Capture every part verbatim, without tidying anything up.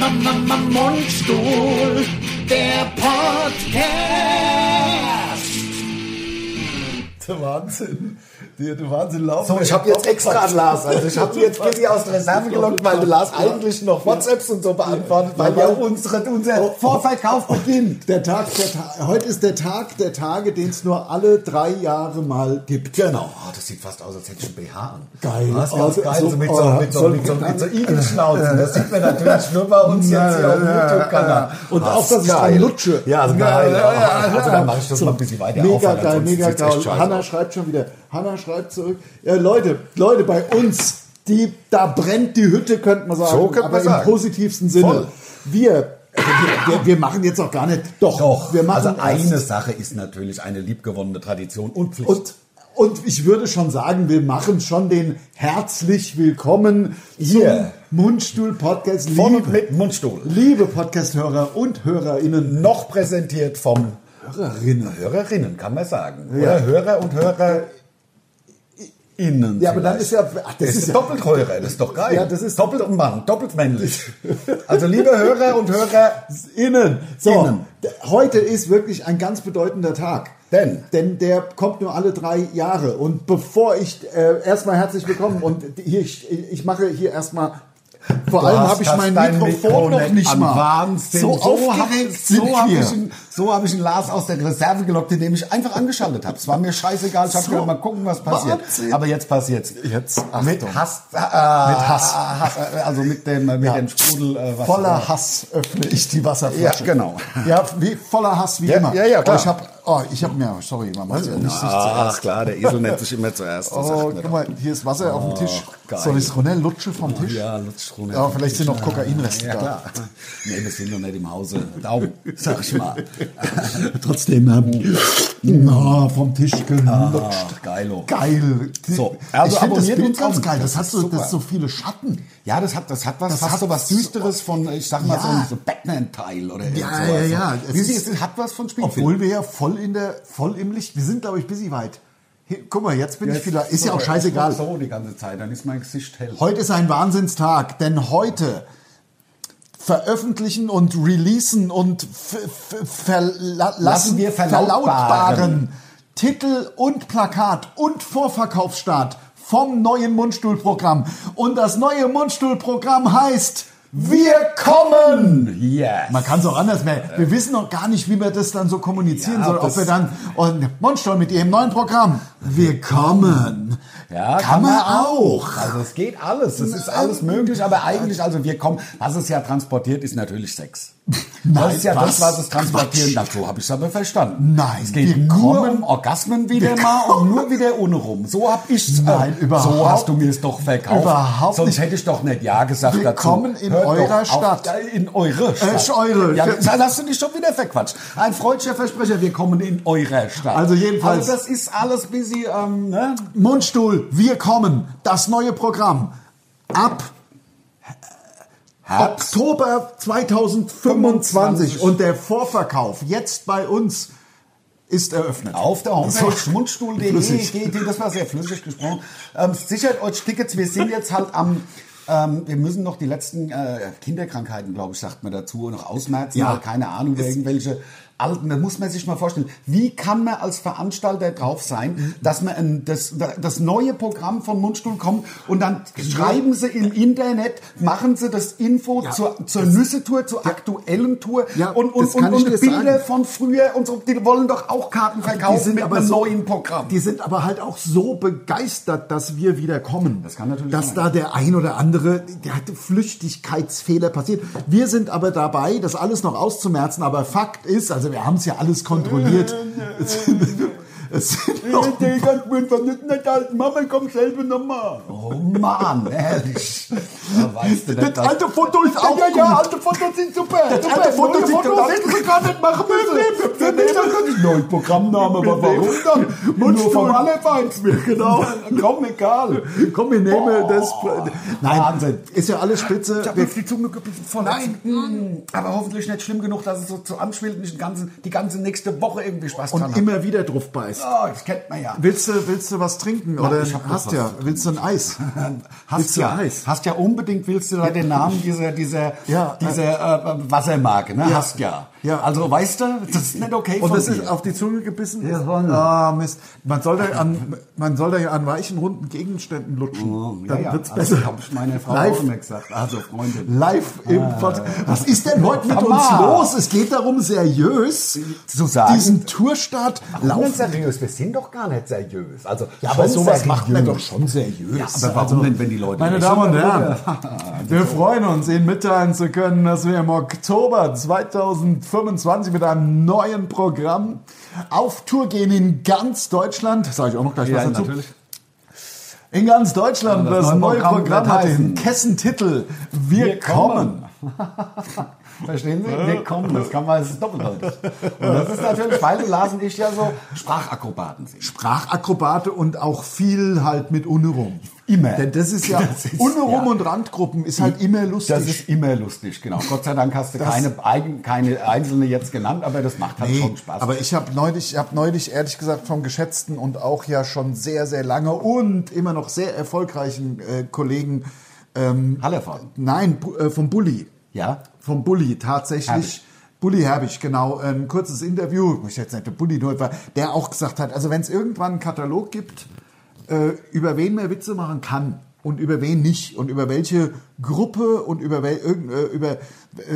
Mundstuhl, der Podcast. Der Wahnsinn. Der, der Wahnsinn laufen. So, ich habe jetzt extra an Lars. Also ich habe jetzt busy aus der Reserve gelockt, weil der Lars eigentlich noch WhatsApps und so beantwortet, weil ja unsere, unser Vorverkauf beginnt. Der Tag, der Ta- heute ist der Tag der Tage, den es nur alle drei Jahre mal gibt. Genau. Oh, das sieht fast aus, als hätte ich einen B H an. Geil. Das ist ganz Oh, geil. so- So mit oh, so, mit so, so- mit so, mit so Igelschnauzen. Das sieht man natürlich nur bei uns jetzt hier auf dem YouTube-Kanal. Und Das auch, ist dass ich geil. dran lutsche. Ja, also geil. Ja, ja, ja, Also ja. dann mache ich das So, mal ein bisschen weiter mega auf. weil geil, ansonsten mega sieht's echt geil. scheiße Hanna aus. schreibt schon wieder. Hanna schreibt zurück. Ja, Leute, Leute, bei uns, die, da brennt die Hütte, könnte man sagen. So könnte man aber sagen. im positivsten Sinne. Voll. Wir, wir, wir, wir machen jetzt auch gar nicht. Doch, Doch, wir machen also eine erst- Sache ist natürlich eine liebgewonnene Tradition und Pflicht. Und, und ich würde schon sagen, wir machen schon den herzlich willkommen Hier. zum Mundstuhl-Podcast. Von und Liebe, mit Mundstuhl. liebe Podcast-Hörer und HörerInnen. Noch präsentiert vom Hörerinnen. Hörerinnen, kann man sagen. Ja. Oder Hörer und Hörerinnen. Ja, aber dann ist ja... Ach, Das ist ja Doppelthörer, das ist doch geil. Ja, das ist- doppelt Mann, doppelt männlich. Also liebe Hörer und Hörer, Innen. So, Innen. d- heute ist wirklich ein ganz bedeutender Tag. Denn? Denn der kommt nur alle drei Jahre. Und bevor ich äh, erstmal herzlich willkommen und hier, ich, ich mache hier erstmal... Vor Du allem hast habe ich das mein dein Mikrofon Mikro noch nicht nicht an mal. Wahnsinn. So, So hab- aufgeregt so sind habe wir. ich, ihn- so hab ich einen Lars aus der Reserve gelockt, indem ich einfach angeschaltet habe. Es war mir scheißegal. Ich habe So. gedacht, mal gucken, was passiert. Wahnsinn. Aber jetzt passiert's. Jetzt, Mit Achtung. Hass. Äh, Mit Hass. Hass äh, also mit dem, mit Ja. dem Sprudel. Äh, was Voller Hass öffne ich die Wasserflasche. Ja, genau. Ja, wie, voller Hass wie Ja, immer. ja, ja, klar. Oh, ich habe, oh, ich habe mir, sorry, man macht ja nicht sich Ach klar, der Esel nennt sich immer zuerst. das Oh, sagt man guck doch. mal, hier ist Wasser auf dem Tisch. geil. Soll ich es runter lutschen vom Tisch? Ja, lutsch runter. Ja, vielleicht sind noch Kokainreste Ja, da. klar. Nee, wir sind noch nicht im Hause. Daumen, sag ich mal. Trotzdem, ähm, oh, vom Tisch gelutscht. Ach, geilo. Geil. So, also ich finde das abonniert Bild uns ganz an. geil. Das, Das hat ist so, super. das so viele Schatten. Ja, das hat, das hat was, Das fast hat so was so- Düsteres von, ich sag mal, Ja. so ein so Batman-Teil oder Ja, irgend sowas. ja, ja. Wie Es sie ist- es hat was von Spielfilm. Obwohl wir ja voll in der, voll im Licht. Wir sind, glaube ich, busy weit. Hier, guck mal, jetzt bin ich wieder. Ist ja auch scheißegal. So die ganze Zeit, dann ist mein Gesicht hell. Heute ist ein Wahnsinnstag, denn heute veröffentlichen und releasen und f- f- verla lassen wir verlautbaren Titel und Plakat und Vorverkaufsstart vom neuen Mundstuhlprogramm. Und das neue Mundstuhlprogramm heißt Wir kommen! Yes. Man kann es auch anders mehr. Wir wissen noch gar nicht, wie wir das dann so kommunizieren Ja, sollen. Ob das- wir dann, und Mundstuhl mit ihrem neuen Programm. Wir kommen. Ja, kann man auch. Also es geht alles, es ist alles möglich, aber eigentlich, also wir kommen, was es ja transportiert, ist natürlich Sex. Nein, das ist ja was? das, was es transportiert. Quatsch. Na, so habe ich es aber verstanden. Nein, es geht wir nur kommen- um Orgasmen wieder mal und nur wieder ohne rum. So habe ich es. Nein, äh, überhaupt- So hast du mir es doch verkauft. überhaupt Sonst nicht. hätte ich doch nicht ja gesagt Wir dazu. kommen in Hört eurer doch auf- Stadt. äh, In eure Stadt. ist eure. Ja, dann hast du dich schon wieder verquatscht. Ein freudscher Versprecher, wir kommen in eurer Stadt. Also jedenfalls- Also das ist alles busy, ähm, ne? Mundstuhl, wir kommen. Das neue Programm. Ab Herbst. Oktober zweitausendfünfundzwanzig. Und der Vorverkauf jetzt bei uns ist eröffnet. Auf der Homepage So. mundstuhl punkt de Flüssig. geht ihr, das war sehr flüssig gesprochen. Ähm, sichert euch Tickets, wir sind jetzt halt am, ähm, wir müssen noch die letzten äh, Kinderkrankheiten, glaube ich, sagt man dazu, noch ausmerzen, Ja. weil keine Ahnung, wer irgendwelche alten, da muss man sich mal vorstellen, wie kann man als Veranstalter drauf sein, dass man ein, das, das neue Programm von Mundstuhl kommt und dann schreiben sie im Internet, machen sie das Info Ja, zur, zur Nüsse-Tour, zur aktuellen Tour Ja, und, und, das kann und, ich und dir Bilder sagen. von früher und so, die wollen doch auch Karten verkaufen mit einem so, neuen Programm. Die sind aber halt auch so begeistert, dass wir wieder kommen. Das kann natürlich Dass sein. da der ein oder andere, der hatte Flüchtigkeitsfehler passiert. Wir sind aber dabei, das alles noch auszumerzen. Aber Fakt ist, also wir haben es ja alles kontrolliert. Es sind, es sind noch Mama, komm selber nochmal. Oh Mann, ehrlich. Ja, weißt du, das alte Foto ist auch ja, ja, gut. alte Fotos sind super. Das super. alte Foto Neue sieht Fotos total- hätten sie gar nicht machen müssen. Wir nehmen doch neuen Programmname, aber warum dann? Nur vom Allerfeinsten. Genau. Komm, egal. Komm, wir nehmen das. Nein, Wahnsinn. ist ja alles spitze. Ich habe Wir- jetzt die Zunge gebissen voll. Nein, mm, aber hoffentlich nicht schlimm genug, dass es so zu anschwillt und ich den ganzen, die ganze nächste Woche irgendwie Spaß dran Und habe. immer wieder drauf beißt. Oh, das kennt man ja. Willst du, willst du was trinken? Oder ich hab noch hast was ja, zu trinken. willst du ein Eis? Hast Willst du ja, Eis? hast ja unbedingt spielst du da den Namen dieser, dieser, Ja, dieser äh, Wassermarke, ne? Ja. Hast ja. Ja. Also, weißt du, das ist nicht okay Und von das dir. ist auf die Zunge gebissen? Ja, voll. Ah, Mist. Man soll da an, man soll da ja an weichen, runden Gegenständen lutschen. Oh, ja, Dann ja. wird's Also, besser. habe ich meiner Frau Live. auch immer gesagt. Also, Freundin. Live im Podcast. Was ist denn heute mit uns Mama. los? Es geht darum, seriös Zu sagen. diesen Tourstart laufen. seriös? Wir sind doch gar nicht seriös. Also, Ja, aber sowas macht man doch schon seriös. Ja, aber warum denn, wenn die Leute Meine nicht Damen und so- Herren, wir freuen uns, Ihnen mitteilen zu können, dass wir im Oktober zweitausendfünfundzwanzig mit einem neuen Programm auf Tour gehen in ganz Deutschland. Sage ich auch noch gleich was Ja, dazu. natürlich. In ganz Deutschland. Ja, das das neue neue Programm Programm wird hat den heißen Kessentitel Wir, Wir kommen. Verstehen Sie? Wir kommen, das kann man, das ist doppeldeutig. Und das ist natürlich, weil du Lars und ich ja so Sprachakrobaten sind. Sprachakrobate und auch viel halt mit Unrum. Immer. Denn das ist ja, Das ist- Unrum ja. und Randgruppen ist halt immer lustig. Das ist immer lustig, genau. Gott sei Dank hast du Das- keine, eigen, keine einzelne jetzt genannt, aber das macht halt Nee, schon Spaß. aber ich habe neulich, ich hab neulich ehrlich gesagt vom geschätzten und auch ja schon sehr, sehr lange und immer noch sehr erfolgreichen äh, Kollegen, ähm, Hallervorden. nein, Bu- äh, vom Bulli, Ja? vom Bulli tatsächlich. Herbig. Bulli Herbig, genau, ein kurzes Interview, ich jetzt nicht der Bulli nur, der auch gesagt hat, also wenn es irgendwann einen Katalog gibt, äh, über wen man Witze machen kann und über wen nicht und über welche Gruppe und über, wel, irgend- äh, über äh,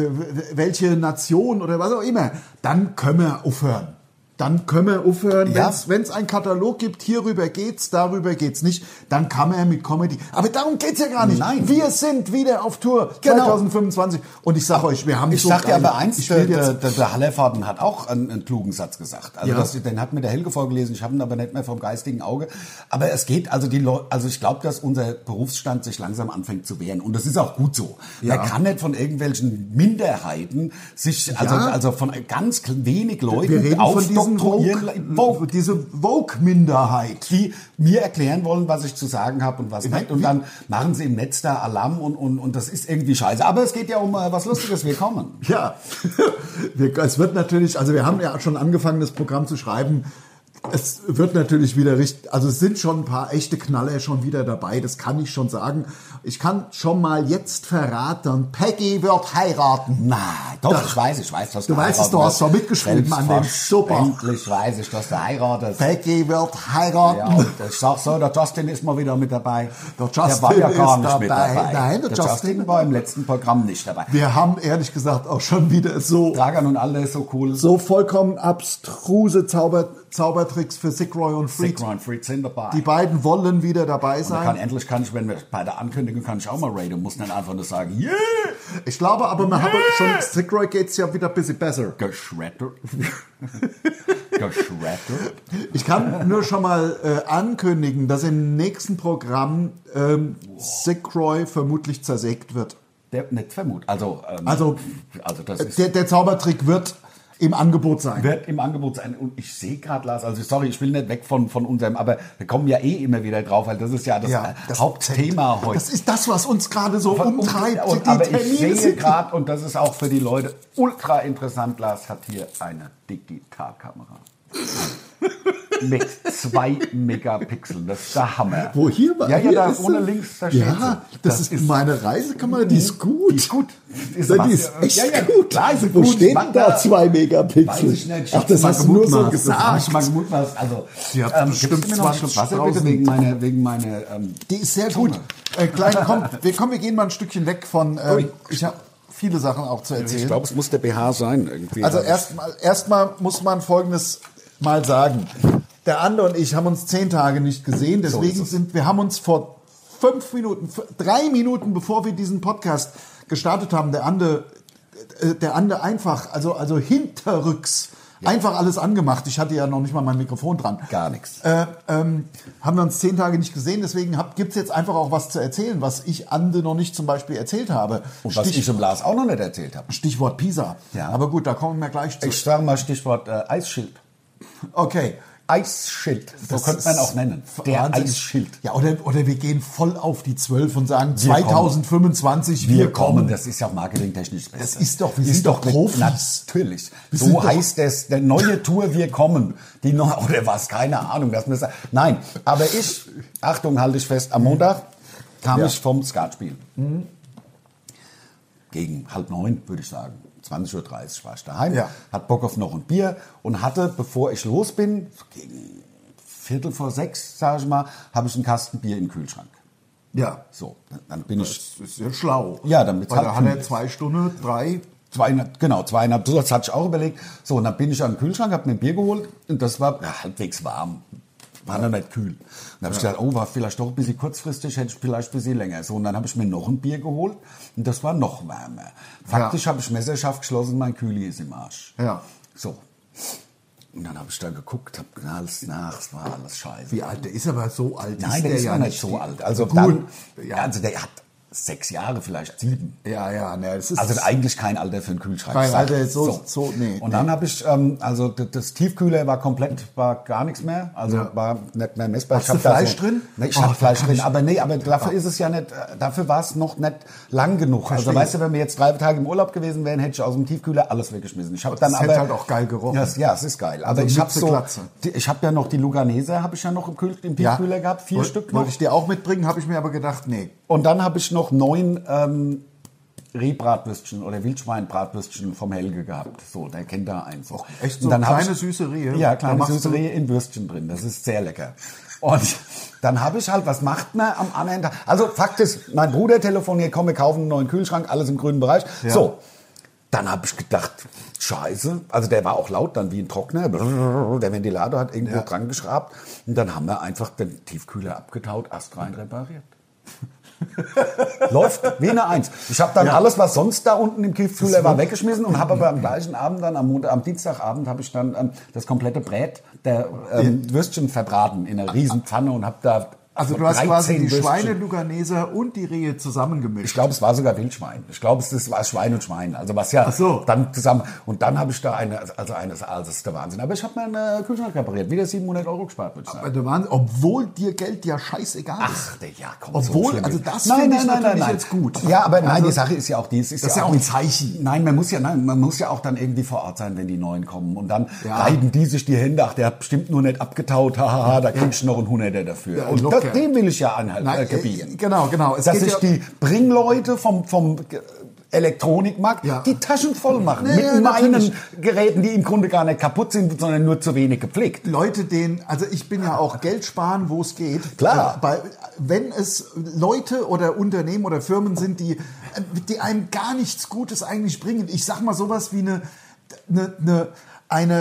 welche Nation oder was auch immer, dann können wir aufhören. Dann können wir aufhören, Ja. wenn es einen Katalog gibt, hierüber geht's, darüber geht's nicht, dann kann man mit Comedy. Aber darum geht's ja gar nicht. Nein. Wir sind wieder auf Tour Genau. zweitausendfünfundzwanzig und ich sag euch, wir haben Ich so sag dir geile- aber eins, ich der, will der, jetzt, der, der Hallervorden hat auch einen, einen klugen Satz gesagt. Also Ja. das, den hat mir der Helge vorgelesen, ich habe ihn aber nicht mehr vom geistigen Auge. Aber es geht, also die Leute, also ich glaube, dass unser Berufsstand sich langsam anfängt zu wehren. Und das ist auch gut so. Ja. Man kann nicht von irgendwelchen Minderheiten sich, also, Ja. also von ganz wenig wir Leuten reden von diesem aufdoktorieren, Vogue, Vogue, diese Vogue-Minderheit. die mir erklären wollen, was ich zu sagen habe und was Wie- nicht. Und dann machen sie im Netz da Alarm und, und, und das ist irgendwie scheiße. Aber es geht ja um äh, was Lustiges, wir kommen. Ja, wir, es wird natürlich, also wir haben ja schon angefangen, das Programm zu schreiben. Es wird natürlich wieder richtig, also es sind schon ein paar echte Knaller schon wieder dabei, das kann ich schon sagen. Ich kann schon mal jetzt verraten, Peggy wird heiraten. Nein, doch, Doch. ich weiß, ich weiß, dass Du weißt es, du hast doch mitgeschrieben an dem Super. Endlich weiß ich, dass du heiratest. Peggy wird heiraten. Ja, und ich sag so, der Justin ist mal wieder mit dabei. Der Justin der war ja gar ist nicht mit dabei. dabei. Nein, der der Justin- Justin war im letzten Programm nicht dabei. Wir haben ehrlich gesagt auch schon wieder so, Dragan und alle ist so cool. so vollkommen abstruse Zauber, Zaubertricks für Sick Roy und Freak. Sick Roy und Freak sind dabei. Die beiden wollen wieder dabei Und da kann, sein. endlich kann ich, wenn wir bei der Ankündigung kann ich auch mal raiden, muss nicht einfach nur sagen, yeah, Ich glaube aber, man hat schon, Sick Roy geht's ja wieder ein bisschen besser. geschreddert. geschreddert. Ich kann nur schon mal äh, ankündigen, dass im nächsten Programm ähm, Sick Roy vermutlich zersägt wird. Der nicht vermut. Also, ähm, Also, also das ist, Der, der Zaubertrick wird im Angebot sein. wird im Angebot sein. Und ich sehe gerade, Lars, also sorry, ich will nicht weg von, von unserem, aber wir kommen ja eh immer wieder drauf, weil das ist ja das, Ja, äh, das Hauptthema heute. Das ist das, was uns gerade so Von- umtreibt. und, die aber ich Termine sehe sind- gerade, und das ist auch für die Leute ultra interessant, Lars hat hier eine Digitalkamera. Mit zwei Megapixeln. Das ist der Hammer. Wo hier war? Ja, ja, hier da ist ohne sie. links, da steht Ja, sie. das, ist meine Reisekamera, die ist gut. Die ist gut. Ist Die was- ist echt ja, ja, gut. klar ist sie Wo gut. stehen Man- da zwei Weiß Megapixel? ich nicht. Ich Ach, hab's das mal hast du nur so gemutmaßt. Das hab gesagt. ich mal gemutmaßt. Also, Sie hat ähm, bestimmt gibst du mir noch einen Schluck Wasser bitte zwanzigtausend. wegen meiner, wegen meiner ähm, Die ist sehr gut. Äh, klein, komm, wir, komm, wir gehen mal ein Stückchen weg von. Ähm, Ui. ich habe viele Sachen auch zu erzählen. es muss der B H sein irgendwie. Also erstmal erstmal muss man Folgendes mal sagen. Der Ande und ich haben uns zehn Tage nicht gesehen, deswegen So ist es. sind wir haben uns vor fünf Minuten, f- drei Minuten bevor wir diesen Podcast gestartet haben, der Ande, äh, der Ande einfach, also also hinterrücks einfach alles angemacht. Ich hatte ja noch nicht mal mein Mikrofon dran. Gar nichts. Äh, ähm, haben wir uns zehn Tage nicht gesehen, deswegen gibt es jetzt einfach auch was zu erzählen, was ich Ande noch nicht zum Beispiel erzählt habe. Und was Stich- ich dem Lars auch noch nicht erzählt habe. Stichwort Pisa. Ja. Aber gut, da kommen wir gleich zu. Ich sage mal Stichwort äh, Eisschild. Okay. Eisschild, so Das könnte man ist auch nennen. Der Wahnsinn. Eisschild. Ja, oder, oder wir gehen voll auf die zwölf und sagen Wir kommen. zweitausendfünfundzwanzig, wir, Wir kommen, kommen. das ist ja auch marketingtechnisch das Beste. Das ist doch- wir sind doch mit- Profis. Natürlich. Wir sind So doch- heißt es, der neue Tour, wir kommen. Die neue, oder was, keine Ahnung. Das muss, nein, aber ich, Achtung, halte ich fest, am Montag kam Ja. ich vom Skat spielen. gegen halb neun, würde ich sagen. zwanzig Uhr dreißig war ich daheim, Ja. hat Bock auf noch ein Bier und hatte, bevor ich los bin, so gegen Viertel vor sechs, sage ich mal, habe ich einen Kasten Bier im Kühlschrank. Ja. So, dann bin ich... Das ist ja schlau. Ja, damit Weil halt da hat er kühl ist. zwei Stunden, drei. Zweieinhalb, genau, zweieinhalb, so das hatte ich auch überlegt. So, und dann bin ich an den Kühlschrank, habe mir ein Bier geholt und das war ja, halbwegs warm. War noch nicht kühl. Und dann habe ich gedacht, oh, war vielleicht doch ein bisschen kurzfristig, hätte ich vielleicht ein bisschen länger. So, und dann habe ich mir noch ein Bier geholt und das war noch wärmer. Faktisch Ja. habe ich messerscharf geschlossen, mein Kühli ist im Arsch. Ja. So. Und dann habe ich da geguckt, habe alles nach, es war alles scheiße. Wie alt? Der ist aber so alt. Nein, der ist ja ja nicht so alt. Also Gut. dann, Ja. also der hat sechs Jahre, vielleicht sieben. Ja, ja, ne, es ist Also eigentlich kein Alter für einen Kühlschrank. Kein Sag- Alter, so- so- nee, Und nee. dann habe ich, ähm, also d- das Tiefkühler war komplett, war gar nichts mehr. Also Ja. war nicht mehr messbar. Hast Ich hab du da Fleisch drin? Nee, ich Oh, hab da Fleisch kann drin. ich- Aber nee, aber dafür ist es ja nicht, äh, dafür war es noch nicht lang genug. Verstehe. Also weißt du, wenn wir jetzt drei Tage im Urlaub gewesen wären, hätte ich aus dem Tiefkühler alles weggeschmissen. Ich habe dann Das aber hätte halt auch geil gerochen. Ja, es- ja, es ist geil. Aber Also ich habe Mütze, so, Glatze. die, ich habe ja noch die Luganeser, habe ich ja noch im, Kühl, im Ja. Tiefkühler gehabt, vier Woll- Stück noch. Wollte ich dir auch mitbringen, habe ich mir aber gedacht, nee. Und dann habe ich noch neun ähm, Rehbratwürstchen oder Wildschweinbratwürstchen vom Helge gehabt. So, der kennt da eins. Och, echt so Und dann hab kleine ich, süße Rehe? Ja, Da kleine machst süße du- Rehe in Würstchen drin. Das ist sehr lecker. Und dann habe ich halt, was macht man am anderen Tag? Also Fakt ist, mein Bruder telefoniert, komm, wir kaufen einen neuen Kühlschrank, alles im grünen Bereich. Ja. So, dann habe ich gedacht, scheiße. Also der war auch laut dann wie ein Trockner. Der Ventilator hat irgendwo Ja. dran geschraubt. Und dann haben wir einfach den Tiefkühler abgetaut, Ast rein repariert. Läuft wie eine Eins. Ich habe dann Ja. alles, was sonst da unten im Tiefkühler Das war, war- weggeschmissen und habe aber am gleichen Abend dann, am, Montag, am Dienstagabend, habe ich dann ähm, das komplette Brät der ähm, Würstchen verbraten in einer riesen Pfanne und habe da Also du hast quasi die Würstchen- Schweine, Luganeser und die Rehe zusammengemischt. Ich glaube, es war sogar Wildschwein. Ich glaube, es das war Schwein und Schwein. Also was ja Ach so. dann zusammen. Und dann habe ich da eine, also eines, also das ist der Wahnsinn. Aber ich habe meinen äh, Kühlschrank repariert. Wieder siebenhundert Euro gespart, würde ich sagen. Der Wahnsinn, obwohl dir Geld ja scheißegal ist. Ach, der, ja, komm, Obwohl, so schlimm also ist- das nein, finde nein, ich nein, natürlich nein, nein. jetzt gut. Ja, aber nein, Also, die Sache ist ja auch, die ist, ist das ist ja auch auch ein Zeichen. Nein, man muss ja, nein, man muss ja auch dann irgendwie vor Ort sein, wenn die Neuen kommen. Und dann Ja. reiben die sich die Hände. Ach, der hat bestimmt nur nicht abgetaut. Hahaha, da krieg ich noch einen Hunderter dafür. Ja, und locker. das, dem will ich ja anhalten, Nein, äh, gebieten. äh, genau, genau. Es Dass geht sich ja- die Bringleute vom, vom Elektronikmarkt Ja. die Taschen voll machen. Nee, mit ja, meinen natürlich. Geräten, die im Grunde gar nicht kaputt sind, sondern nur zu wenig gepflegt. Leute, denen, also ich bin ja auch Geld sparen, wo es geht. Klar. Äh, Bei, wenn es Leute oder Unternehmen oder Firmen sind, die, die einem gar nichts Gutes eigentlich bringen. Ich sag mal sowas wie eine, eine, eine, eine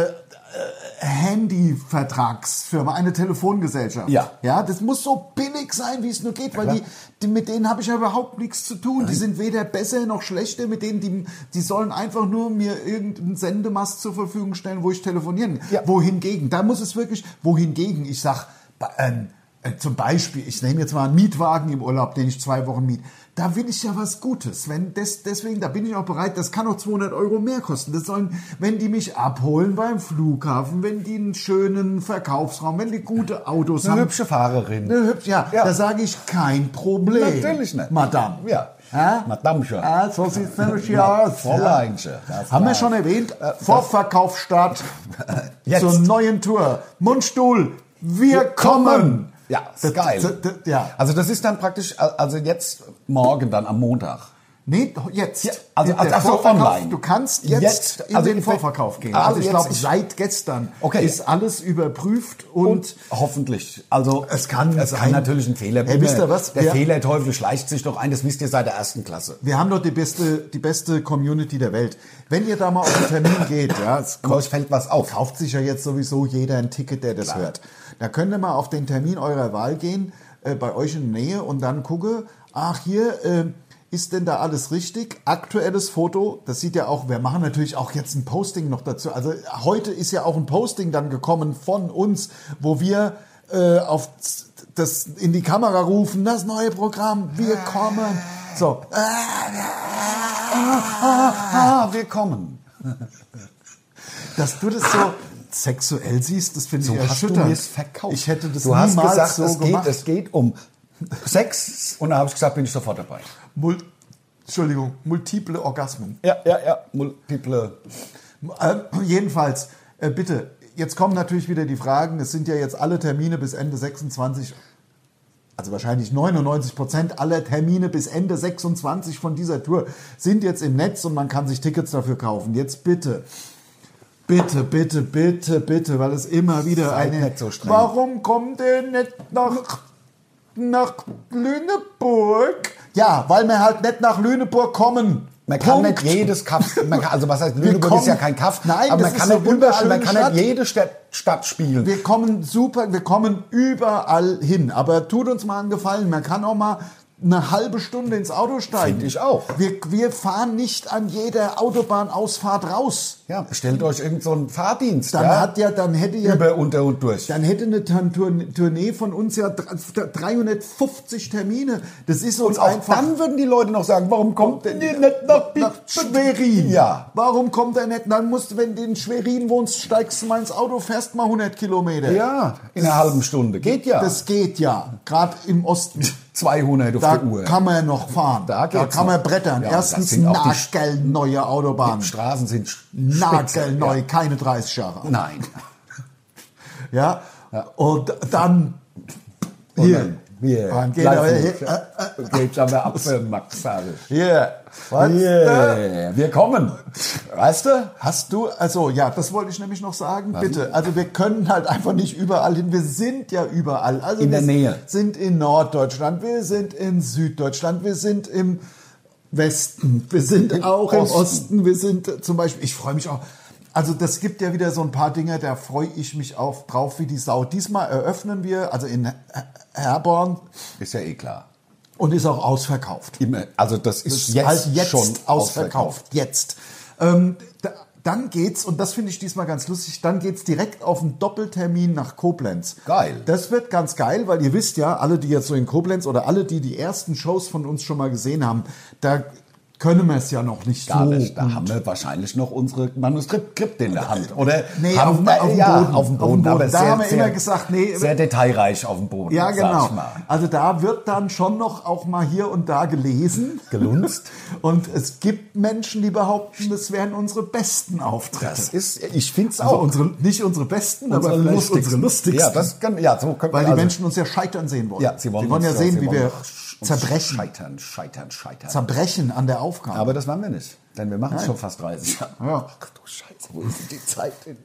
äh, Handyvertragsfirma, eine Telefongesellschaft. Ja. Ja, das muss so billig sein, wie es nur geht, weil die, die, mit denen habe ich ja überhaupt nichts zu tun. Die sind weder besser noch schlechter, mit denen, die, die sollen einfach nur mir irgendeinen Sendemast zur Verfügung stellen, wo ich telefonieren kann. Ja. Wohingegen, da muss es wirklich, wohingegen, ich sag, bei- ähm, äh, zum Beispiel, ich nehme jetzt mal einen Mietwagen im Urlaub, den ich zwei Wochen miet. Da will ich ja was Gutes. Wenn des, deswegen, da bin ich auch bereit, das kann auch zweihundert Euro mehr kosten. Das sollen, wenn die mich abholen beim Flughafen, wenn die einen schönen Verkaufsraum, wenn die gute Autos Eine haben. hübsche Fahrerin. Eine hübsche, ja, Ja. da sage ich kein Problem. Natürlich nicht. Madame. Ja. Ja? Madamchen. Ah, so sieht es nämlich hier aus. Fräuleinchen. Das Haben wir war- schon erwähnt, Vorverkaufsstart Jetzt. zur neuen Tour. Mundstuhl, wir kommen. Ja, Das- ist geil. das- das- ja. Also das ist dann praktisch, also jetzt morgen dann am Montag. Nee, jetzt. Ja, also- Der ach so, Vorverkauf, online. Du kannst jetzt, Jetzt, in also den ich- Vorverkauf gehen. also Also ich jetzt- glaube, ich- seit gestern Okay. ist alles überprüft und, Und hoffentlich. Also Es kann es sein. kann natürlich ein Fehler Hey, wisst ihr was? Der Wir- Fehlerteufel schleicht sich doch ein, das wisst ihr seit der ersten Klasse. wir haben doch die beste, die beste Community der Welt. Wenn ihr da mal auf den Termin geht, ja, es Euch fällt was auf. kauft sich ja jetzt sowieso jeder ein Ticket, der das Klar. hört. Da könnt ihr mal auf den Termin eurer Wahl gehen, äh, bei euch in der Nähe und dann gucke, ach hier, äh, ist denn da alles richtig? Aktuelles Foto, das sieht ja auch, wir machen natürlich auch jetzt ein Posting noch dazu. Also heute ist ja auch ein Posting dann gekommen von uns, wo wir äh, auf das in die Kamera rufen, das neue Programm, wir kommen. So, Ah, wir kommen. dass du das so sexuell siehst, das finde So ich hast du erschütternd. mir es verkauft. Ich hätte das du hast niemals gesagt, so es, geht, gemacht. es geht um Sex und da habe ich gesagt, bin ich sofort dabei. Mul Entschuldigung, multiple Orgasmen. Ja, ja, ja. Multiple. Äh, jedenfalls, äh, bitte, jetzt kommen natürlich wieder die Fragen. Es sind ja jetzt alle Termine bis Ende sechsundzwanzig also wahrscheinlich neunundneunzig Prozent aller Termine bis Ende sechsundzwanzig von dieser Tour sind jetzt im Netz und man kann sich Tickets dafür kaufen. Jetzt bitte, bitte, bitte, bitte, bitte, weil es immer wieder Seid eine... nicht so streng. Warum kommt ihr nicht nach, nach Lüneburg? Ja, weil wir halt nicht nach Lüneburg kommen. Man kann Punkt. nicht jedes Kaff, man kann, also was heißt, Lüneburg kommen- ist ja kein Kaff, Nein, aber das man kann, ist nicht eine überall, man wunderschöne kann Stadt. nicht jede Stadt, Stadt spielen. Wir kommen super, wir kommen überall hin. Aber tut uns mal einen Gefallen, man kann auch mal eine halbe Stunde ins Auto steigen. Finde ich auch. Wir, wir fahren nicht an jeder Autobahnausfahrt raus. Ja, bestellt euch irgend so einen Fahrdienst, Dann ja? hat ja, dann hätte ja, Über, unter und durch. dann hätte eine Tour- Tournee von uns ja dreihundertfünfzig Termine. Das ist uns Und auch einfach... dann würden die Leute noch sagen, warum kommt denn ihr nicht nach, nach Schwerin. Ja. Warum kommt er nicht? Dann musst du, wenn du in Schwerin wohnst, steigst du mal ins Auto, fährst mal hundert Kilometer. Ja, in einer halben Stunde. Geht ja. Das geht ja. Gerade im Osten. zweihundert auf Da der Uhr. kann man noch fahren. Da Da, geht's kann man noch. brettern. Ja, Erstens das sind auch die nagelneue Autobahnen. Die Straßen sind sch- Nagelneu, spitze, keine dreißig Jahre. Ja. Nein. Ja? Und dann hier. Hier. Dann geht Live- aber hier, äh, Geht's aber ab für Max, sag ich. hier. Was? Yeah. Wir kommen. Weißt du? Hast du, also ja, das wollte ich nämlich noch sagen, bitte. Also wir können halt einfach nicht überall hin. Wir sind ja überall. Also In der wir Nähe. sind in Norddeutschland, wir sind in Süddeutschland, wir sind im Westen, wir sind Im auch im Osten. Osten, wir sind äh, zum Beispiel, ich freue mich auch, also das gibt ja wieder so ein paar Dinge, da freue ich mich auf, drauf wie die Sau. Diesmal eröffnen wir, also in Herborn, Ist ja eh klar. und ist auch ausverkauft. Immer. Also das ist Ist jetzt, halt jetzt schon ausverkauft. ausverkauft. Jetzt. Ähm, da, dann geht's, und das finde ich diesmal ganz lustig, dann geht's direkt auf einen Doppeltermin nach Koblenz. Geil. Das wird ganz geil, weil ihr wisst ja, alle, die jetzt so in Koblenz oder alle, die die ersten Shows von uns schon mal gesehen haben, da können wir es ja noch nicht Gar so. nicht. Da haben wir wahrscheinlich noch unsere Manuskripte in der Hand. Oder Nee, haben, auf dem- auf dem ja, Boden. auf dem Auf dem Boden. Boden. Aber Da sehr, haben wir sehr, immer gesagt, nee, sehr detailreich auf dem Boden. Ja, sag genau. ich mal. Also da wird dann schon noch auch mal hier und da gelesen. Gelunzt. Und es gibt Menschen, die behaupten, das wären unsere besten Auftritte. Das ist, ich finde es Also auch. unsere, nicht unsere besten, Unsere aber vielleicht lustigsten. unsere lustigsten. Ja, das kann, ja, so können Weil die also, Menschen uns ja scheitern sehen wollen. ja, sie wollen, ja uns- sehen, sie wie wollen wir uns zerbrechen. Scheitern, scheitern, scheitern. Zerbrechen an der Aufgabe. Aber das waren wir nicht. Denn wir machen es schon fast dreißig Jahre. Ja. Ach du Scheiße, wo ist denn die Zeit hin?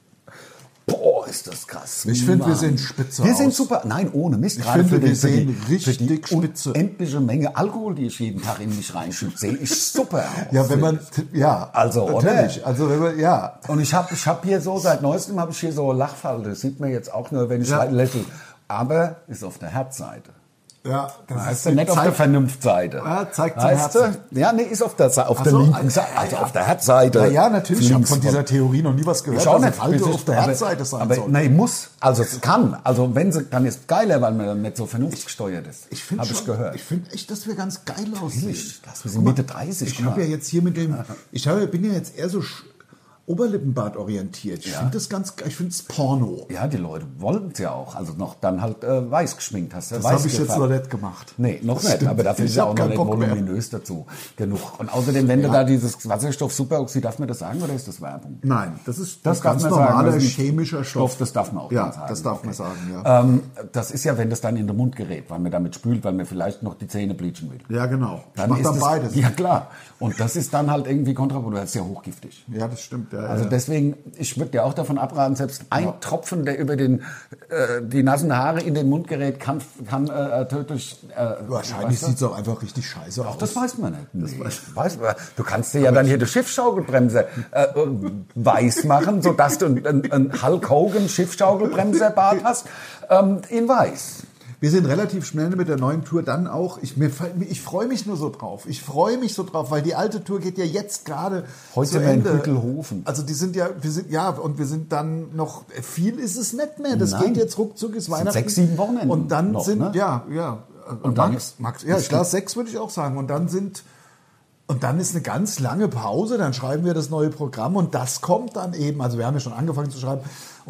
Boah, ist das krass. Ich finde, wir Mann. sehen spitze Wir sind aus. super. Nein, ohne Mist. Ich Gerade finde, für wir die, für sehen die, richtig für die spitze. unendliche Menge Alkohol, die ich jeden Tag in mich reinschütte, sehe ich super aus. Ja, wenn man, ja, Also, oder? natürlich. Also, wenn man, ja. Und ich habe ich hab hier so, seit neuestem habe ich hier so Lachfalte. Das sieht man jetzt auch nur, wenn ich Ja. lächle. Aber ist auf der Herzseite. Ja, das Weißt du, nicht auf der Vernunftseite. Ja, zeigt zum weißt Herzen. du? Ja, nee, ist auf der, Sa- auf Ach der so, linken ah, Seite, ja, also ja. auf der Herzseite. Na ja, natürlich. Ich habe links von dieser Theorie noch nie was gehört, Ich auch dass nicht. ein Alter Das auf der aber- Herzseite sein aber, soll. Nein, muss. Also es kann. Also wenn sie, dann ist geiler, weil man dann nicht so vernunftgesteuert ist. Ich finde Habe ich schon- gehört. Ich finde echt, dass wir ganz geil aussehen. Ehrlich? Das- wir sind Mitte dreißig, Ich guck habe mal. ja jetzt hier mit dem, ich habe, bin ja jetzt eher so sch- Oberlippenbart orientiert. Ich Ja. finde das ganz, ich finde es Porno. Ja, die Leute wollen es ja auch. Also noch dann halt äh, weiß geschminkt hast. du, Das weiß habe ich jetzt gefärbt. noch nicht gemacht. Nee, noch Das nicht. stimmt. Aber dafür Ich ist ja hab auch noch keinen nicht Bock mehr. voluminös dazu genug. Und außerdem, wenn du da dieses Wasserstoff-Superoxid, darf man das sagen oder ist das Werbung? Nein, das ist Das ein darf ganz man sagen, normaler das ist ein chemischer Stoff. Stoff, das darf man auch Ja, sagen. das darf man sagen, ja. Ähm, das ist ja, wenn das dann in den Mund gerät, weil man damit spült, weil man vielleicht noch die Zähne bleachen will. Ja, genau. Ich Dann mache ist dann das, beides. Ja, klar. Und das ist dann halt irgendwie kontraproduktiv, das ist ja hochgiftig. Ja, das stimmt. Ja, Also ja. deswegen, ich würde dir auch davon abraten, selbst ein Tropfen, der über den, äh, die nassen Haare in den Mund gerät, kann, kann äh, tödlich... Äh, Wahrscheinlich weißt du? sieht es auch einfach richtig scheiße aus. Das weiß man nicht. Nee. Weiß man. Du kannst dir ja dann hier die Schiffsschaukelbremse äh, äh, weiß machen, sodass du einen, einen Hulk Hogan Schiffsschaukelbremserbart hast, ähm, in weiß. Wir sind relativ schnell mit der neuen Tour dann auch. Ich, mir, ich freue mich nur so drauf. Ich freue mich so drauf, weil die alte Tour geht ja jetzt gerade Heute zu sind wir in Ende. Hüttelhofen. Also die sind ja, wir sind ja und wir sind dann noch viel ist es nicht mehr. Das Nein. geht jetzt ruckzuck, ist Weihnachten. sechs, sieben Wochenenden und dann noch, sind ne? ja ja Und dann Max, ist- Max ja ich glaube sechs würde ich auch sagen und dann sind und dann ist eine ganz lange Pause, dann schreiben wir das neue Programm und das kommt dann eben, also wir haben ja schon angefangen zu schreiben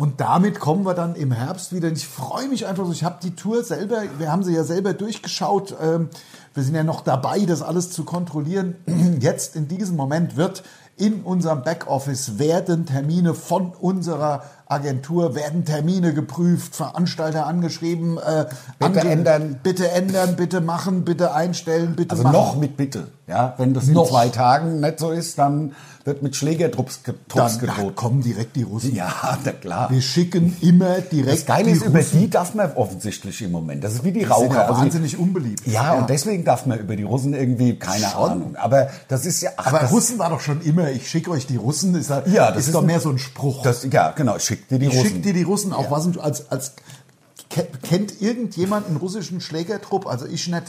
Und damit kommen wir dann im Herbst wieder. Und ich freue mich einfach so. Ich habe die Tour selber, wir haben sie ja selber durchgeschaut. Ähm, wir sind ja noch dabei, das alles zu kontrollieren. Jetzt in diesem Moment wird in unserem Backoffice werden Termine von unserer Agentur, werden Termine geprüft, Veranstalter angeschrieben. Äh, Bitte ange- ändern. Bitte ändern, bitte machen, bitte einstellen, bitte Also machen. noch mit Bitte. Ja, wenn das in Noch. zwei Tagen nicht so ist, dann wird mit Schlägertrupps ge- Trupps Dann gedroht. kommen direkt die Russen. Ja, na klar. Wir schicken immer direkt Das Geile die ist, über Russen. die darf man offensichtlich im Moment. Das ist wie die Die sind Raucher. ja Also die- wahnsinnig unbeliebt. Ja, und deswegen darf man über die Russen irgendwie, keine Schon. Ahnung. Aber das ist ja... ach, Aber das, Russen war doch schon immer, ich schicke euch die Russen, ist, halt, Ja, das ist, ist doch ein- mehr so ein Spruch. das, ja, genau, schick dir die ich Russen. schicke dir die Russen, auch was als, als ke- kennt irgendjemand einen russischen Schlägertrupp? Also ich nicht.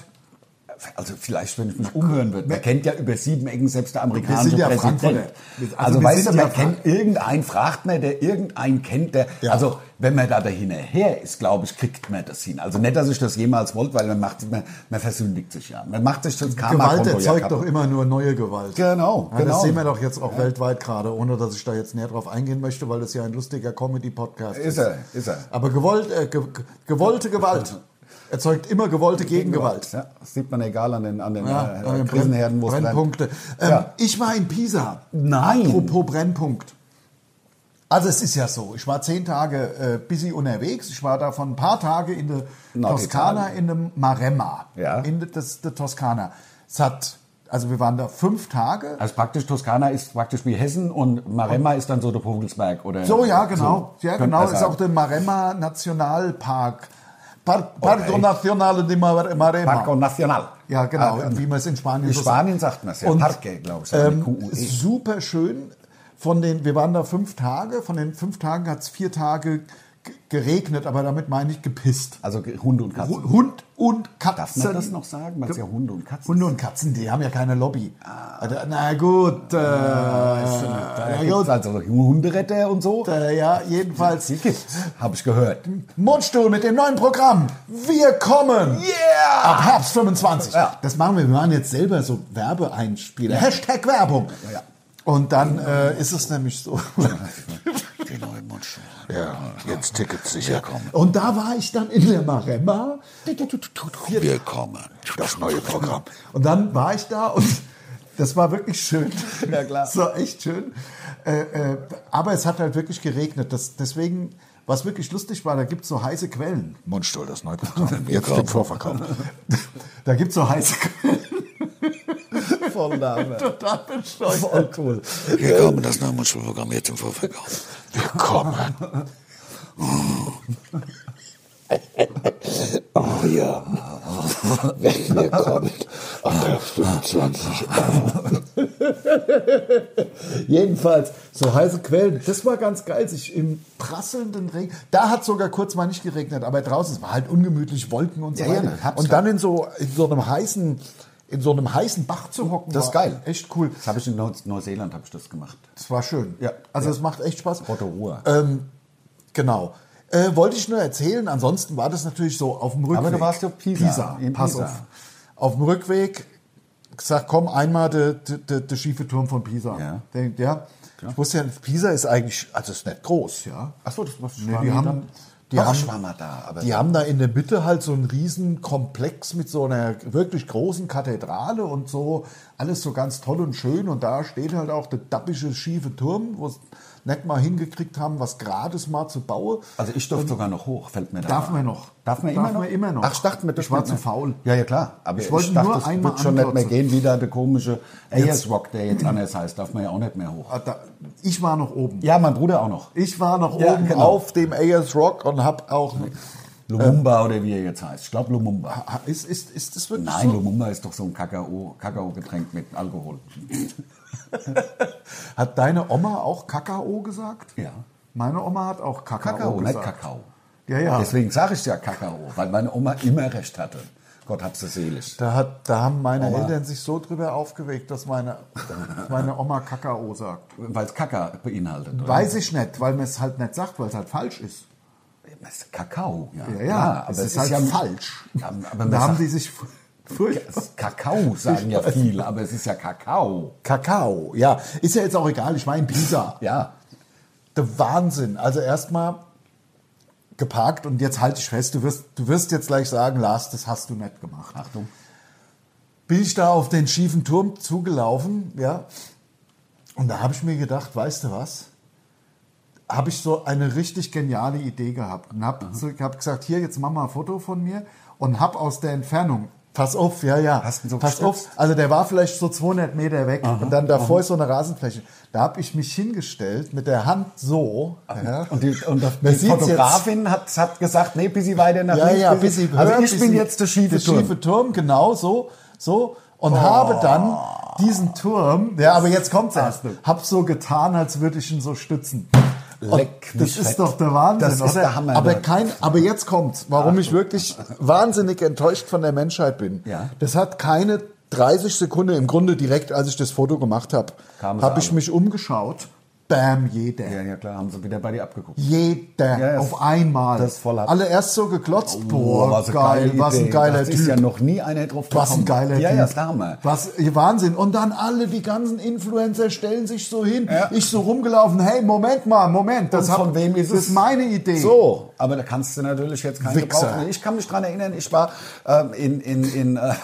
Also vielleicht, wenn ich mich umhören würde. Man kennt ja über sieben Ecken selbst der Wir amerikanische sind ja Präsident. Frankfurter. Also, Also wir weißt sind du, man ja kennt irgendeinen, fragt man, der irgendeinen kennt, der, Ja. also wenn man da dahinter ist, glaube ich, kriegt man das hin. Also nicht, dass ich das jemals wollte, weil man macht, man, man versündigt sich ja. Man macht sich das Karma Gewalt erzeugt doch immer nur neue Gewalt. Genau, Ja, genau. Das sehen wir doch jetzt auch weltweit gerade, ohne dass ich da jetzt näher drauf eingehen möchte, weil das ja ein lustiger Comedy-Podcast ist. Ist er, ist er. Aber gewollt, äh, ge ge gewollte Gewalt erzeugt immer gewollte Gegengewalt. Ja, das sieht man egal an den, an den Ja, äh, äh, Krisenherden, wo es brennt. Brennpunkte. Ähm, Ja. Ich war in Pisa. Nein. Apropos Brennpunkt. Also es ist ja so, ich war zehn Tage äh, busy unterwegs. Ich war davon ein paar Tage in der Norditalien. Toskana, in dem Maremma. Ja. In der, das, der Toskana. Es hat, also wir waren da fünf Tage. Also praktisch Toskana ist praktisch wie Hessen und Maremma ist dann so der Vogelsberg, oder? So, ja, genau. So, ja, könnte genau. man Ist sagen. auch der Maremma Nationalpark. Par Parco Okay. Nazionale de Mar- Maremma. Parco Nacional. Ja, genau, Ah, wie man es in Spanien In so Spanien sagt man es ja. Und, Parque, glaube ich. Ähm, mit Q U E. super schön. Von den, wir waren da fünf Tage. Von den fünf Tagen hat es vier Tage g- geregnet, aber damit meine ich gepisst. Also Hunde und Katzen. Hu- Hund und Katzen. Darf man das noch sagen? Weil es ja Hunde und Katzen Hunde und Katzen, die haben ja keine Lobby. Also, na gut, äh, Da na gibt's gut, also Hunderetter und so. äh, ja, jedenfalls. Die gibt's, habe ich gehört. Mundstuhl mit dem neuen Programm. Wir kommen. Yeah! Ab Herbst fünfundzwanzig. Ja. Das machen wir. Wir machen jetzt selber so Werbeeinspieler. Hashtag Werbung. Ja. Und dann äh, ist es nämlich so. Die neue Mundstuhl. Ja, jetzt Tickets sicher kommen. Und da war ich dann in der Maremma. Willkommen. Das neue Programm. Und dann war ich da und das war wirklich schön. Ja, klar. Das war echt schön. Äh, äh, aber es hat halt wirklich geregnet. Das, deswegen, was wirklich lustig war, da gibt es so heiße Quellen. Mundstuhl, das neue Programm. Jetzt im Vorverkauf. Da gibt es so heiße Quellen. Voll Name. Total bescheuert. Voll cool. Willkommen, das neue Mundstuhlprogramm jetzt im Vorverkauf. Willkommen. Oh ja. Willkommen. Ab Herbst fünfundzwanzig. Jedenfalls, so heiße Quellen. Das war ganz geil, sich im prasselnden Regen. Da hat sogar kurz mal nicht geregnet, aber draußen, es war halt ungemütlich, Wolken und so Ja, ja, weiter. ne, hab's Und dann in so, in so einem heißen, in so einem heißen Bach zu hocken, Das ist war geil. echt cool. Das habe ich in Neu- Neuseeland habe ich das gemacht. Das war schön. Ja. Also Ja. es macht echt Spaß. Rotorua. Ähm, genau. Äh, wollte ich nur erzählen, ansonsten war das natürlich so auf dem Rückweg. Aber du warst ja Pisa, Pisa, in pass Pisa. auf. Auf dem Rückweg gesagt, komm, einmal der de, de, de schiefe Turm von Pisa. Ja. Der, ja. Ich wusste ja, Pisa ist eigentlich, also ist nicht groß, ja. Achso, das war Nee, die haben, die Doch, haben, ich war mal da. Aber die haben da in der Mitte halt so einen riesen Komplex mit so einer wirklich großen Kathedrale und so, alles so ganz toll und schön. Und da steht halt auch der dappische schiefe Turm, wo es nicht mal hingekriegt haben, was Grades mal zu bauen. Also ich durfte sogar noch hoch, fällt mir da Darf ein. man noch. Darf man Darf immer noch? man immer noch. Ach, ich dachte mir, das Ich war wird zu nicht. faul. Ja, ja, klar. Aber Ich ich, wollte dachte, nur das einmal wird schon nicht mehr anklotzen. gehen, wie da der komische Ayers Rock, der jetzt anders heißt. Darf man ja auch nicht mehr hoch. Ah, da- Ich war noch oben. Ja, mein Bruder auch noch. Ich war noch Ja, oben genau. auf dem Ayers Rock und hab auch. Lumumba oder wie er jetzt heißt. Ich glaube Lumumba. Ha- Ist, ist, ist das wirklich Nein, so? Lumumba ist doch so ein Kakao, Kakao-Getränk mit Alkohol. Hat deine Oma auch Kakao gesagt? Ja. Meine Oma hat auch Kakao, Kakao, nicht gesagt. Kakao. Ja, ja. Deswegen sage ich ja Kakao, weil meine Oma immer recht hatte. Gott hab sie selig. Da, hat, da haben meine Oma. Eltern sich so drüber aufgeregt, dass meine, meine Oma Kakao sagt. Weil es Kaka beinhaltet. Oder? Weiß ich nicht, weil man es halt nicht sagt, weil es halt falsch ist. Das ist Kakao. Ja, Ja, ja, aber es es ist, ist halt ja falsch. Ja, aber man da haben sagt- die sich fu- furchtbar. Kakao sagen ja viele, aber es ist ja Kakao. Kakao, ja. Ist ja jetzt auch egal, ich war in Pisa. Ja. der Wahnsinn. Also erstmal geparkt und jetzt halte ich fest, du wirst, du wirst jetzt gleich sagen, Lars, das hast du nicht gemacht. Achtung. Bin ich da auf den schiefen Turm zugelaufen, ja, und da habe ich mir gedacht, weißt du was, habe ich so eine richtig geniale Idee gehabt und habe so, hab gesagt, hier, jetzt mach mal ein Foto von mir und habe aus der Entfernung, pass auf, ja, ja, Hast du so pass auf, also der war vielleicht so zweihundert Meter weg aha, und dann davor aha. ist so eine Rasenfläche. Da habe ich mich hingestellt mit der Hand so. Ja. Und die, und die Fotografin hat, hat gesagt, nee, bisschen weiter nach ja, links. Ja, bisschen, also höher, ich bin jetzt der schiefe der Turm. schiefe Turm, genau so, so. Und oh. habe dann diesen Turm, ja, aber jetzt kommt's erst, hab so getan, als würde ich ihn so stützen. Leck das ist fett. Doch der Wahnsinn. Das ist der Hammer. Aber, kein, aber jetzt kommt's, warum ich wirklich wahnsinnig enttäuscht von der Menschheit bin. Ja. Das hat keine dreißig Sekunden, im Grunde direkt, als ich das Foto gemacht habe, habe ich mich umgeschaut. Bam, jeder. Ja, ja, klar, haben sie wieder bei dir abgeguckt. Jeder, ja, auf einmal. Das voll ab. Alle erst so geklotzt. Oh, Boah, was geil, was ein geiler das Typ. ist ja noch nie einer drauf gekommen. Was ein geiler ja, Typ. Ja, ist der Hammer. Was, Wahnsinn. Und dann alle, die ganzen Influencer stellen sich so hin. Ja. Ich so rumgelaufen, hey, Moment mal, Moment. Das Und von hab, wem ist das es? ist meine Idee. So, aber da kannst du natürlich jetzt keinen Wichser. gebrauchen. Ich kann mich dran erinnern, ich war ähm, in, in, in äh,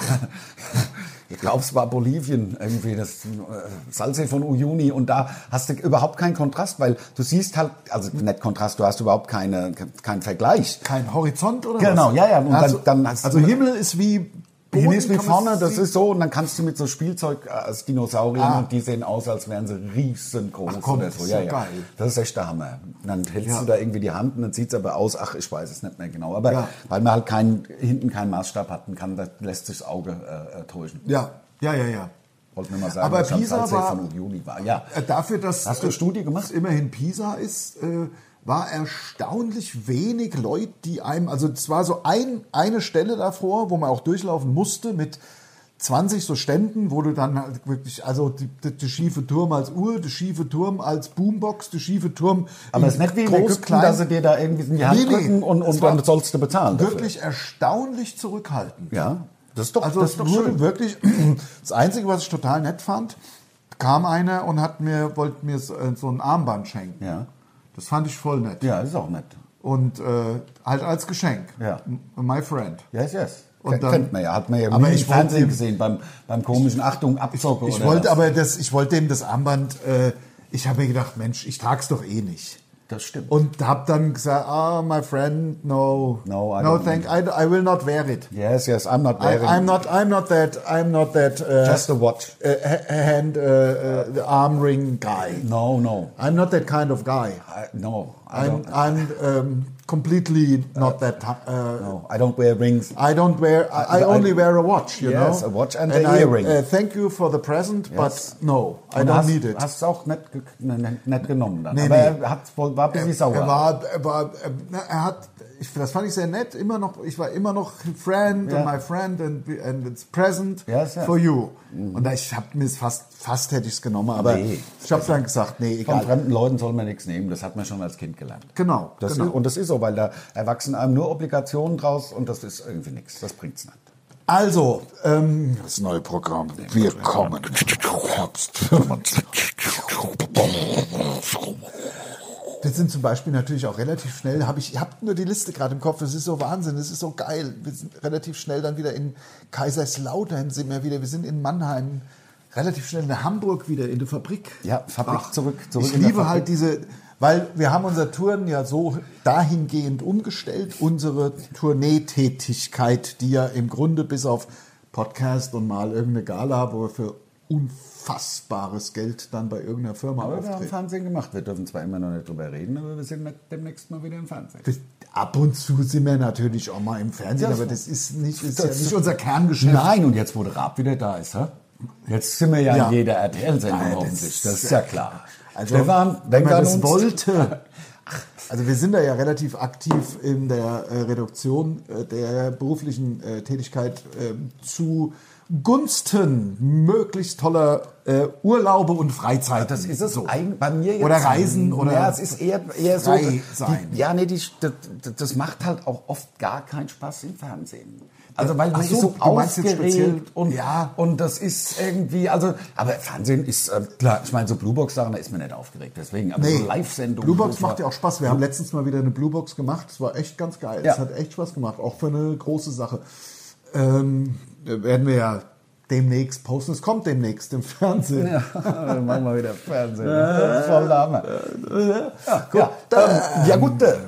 ich glaube, es war Bolivien, irgendwie das äh, Salze von Uyuni und da hast du überhaupt keinen Kontrast, weil du siehst halt, also nicht Kontrast, du hast überhaupt keine, keinen Vergleich. Kein Horizont oder genau, was? Genau, ja, ja. Und also, dann, dann hast also du, Himmel ist wie Boden, Himmel ist wie kann vorne, man das sehen? ist so und dann kannst du mit so Spielzeug äh, als Dinosaurier Ah. und die sehen aus, als wären sie riesengroß Ach komm, oder das so. ist Ja, ja ja. geil. Das ist echt der Hammer. Und dann hältst Ja. du da irgendwie die Hand und dann sieht es aber aus, ach, ich weiß es nicht mehr genau. Aber Ja. weil man halt keinen, hinten keinen Maßstab hatten kann, da lässt sich das Auge äh, täuschen. Ja, ja, ja, ja. Wollte nur mal sagen, Aber dass am Pisa Salzsee war, von Uyuni war. Ja. äh, dafür, dass Hast du eine Studie gemacht? es immerhin Pisa ist, äh, war erstaunlich wenig Leute, die einem, also es war so ein, eine Stelle davor, wo man auch durchlaufen musste mit zwanzig so Ständen, wo du dann halt wirklich, also die, die, der schiefe Turm als Uhr, der schiefe Turm als Boombox, der schiefe Turm. Aber es ist nicht wie in Ägypten, klein, dass sie dir da irgendwie in die Hand Nee, nee. drücken und, und dann sollst du bezahlen. Wirklich dafür. erstaunlich zurückhaltend. Ja, das ist doch, Also das es ist doch wurde schön. wirklich, das Einzige, was ich total nett fand, kam einer und hat mir, wollte mir so so ein Armband schenken. Ja. Das fand ich voll nett. Ja, ist auch nett. Und äh, halt als Geschenk. Ja. My friend. Yes, yes. Und dann- Kennt man ja, hat man ja Aber nie im ich Fernsehen wollte- gesehen, beim, beim komischen Achtung, Abzocke Ich oder wollte was. aber das, ich wollte dem das Armband, äh, ich habe mir gedacht, Mensch, ich trag's doch eh nicht. Das stimmt. Und habe dann gesagt, ah, my friend, no, No, I no don't thank, I, I will not wear it. Yes, yes, I'm not I, wearing I'm not, I'm not that, I'm not that uh, just a watch. uh, ha- hand, uh, uh, the arm ring guy. No, no. I'm not that kind of guy. I, no, I I'm, don't, I'm um, completely not that. Uh, no, I don't wear rings. I don't wear. I, I I- only wear a watch. You Yes, know, a watch and and a I, earring. Uh, thank you for the present, Yes. but no, I Und don't hast, need it. Hast es auch nicht, ge- ne- ne- nicht genommen dann. Nee, Aber nee. er hat, wohl- war ein bisschen sauer. Er war, er war, er hat. Ich, das fand ich sehr nett. Immer noch, ich war immer noch friend Ja. and my friend and, and it's present Yes, yes. for you. Und da, ich habe mir es fast, fast hätte ich es genommen, aber Nee. ich habe dann gesagt, nee, Von egal. fremden Leuten soll man nichts nehmen. Das hat man schon als Kind gelernt. Genau, Das genau. ist, und das ist so, weil da erwachsen einem nur Obligationen draus und das ist irgendwie nichts. Das bringt's nicht. Also, ähm, Das neue Programm. Wir kommen. Herbst. wir sind zum Beispiel natürlich auch relativ schnell, habe ich, ich habe nur die Liste gerade im Kopf, das ist so Wahnsinn, das ist so geil. Wir sind relativ schnell dann wieder in Kaiserslautern, sind wir wieder, wir sind in Mannheim, relativ schnell in Hamburg wieder, in der Fabrik. Ja, Fabrik zurück- zurück Ich in der liebe Fabrik. halt diese, weil wir haben unser Touren ja so dahingehend umgestellt, unsere Tourneetätigkeit, die ja im Grunde bis auf Podcast und mal irgendeine Gala, wo wir für unfassbares Geld dann bei irgendeiner Firma Aber wir haben auftreten. Fernsehen gemacht. Wir dürfen zwar immer noch nicht drüber reden, aber wir sind demnächst mal wieder im Fernsehen. Das- Ab und zu sind wir natürlich auch mal im Fernsehen, Ja, aber so. das ist nicht, ist Das- ja nicht unser Kerngeschäft. Nein, und jetzt, wo der Raab wieder da ist, hä? Jetzt sind wir ja, Ja. in jeder R T L-Sendung Nein, das hoffentlich. ist- Das ist ja klar. Also, Stefan, wenn denk man an das uns. wollte. Also wir sind da ja relativ aktiv in der äh, Reduktion äh, der beruflichen äh, Tätigkeit äh, zu Gunsten möglichst toller äh, Urlaube und Freizeiten. Das ist es so. eigentlich bei mir jetzt. Oder Reisen oder Ja, es ist eher, eher so. frei sein. Die, ja, nee, die, das, das macht halt auch oft gar keinen Spaß im Fernsehen. Also weil man Ach so, ist so du meinst jetzt speziell- aufgeregt und, Ja. und das ist irgendwie, also, aber Fernsehen ist, äh, klar, ich meine, so Bluebox-Sachen, da ist man nicht aufgeregt, deswegen, aber so Live-Sendungen. Bluebox so macht ja auch Spaß. Wir haben letztens mal wieder eine Bluebox gemacht. Das war echt ganz geil. Ja. Das hat echt Spaß gemacht, auch für eine große Sache. Ähm, werden wir ja demnächst posten. Es kommt demnächst im Fernsehen. Ja, dann machen wir wieder Fernsehen. Das ist voll der Hammer. Ja, gut. Ja, ähm, ja gut. äh,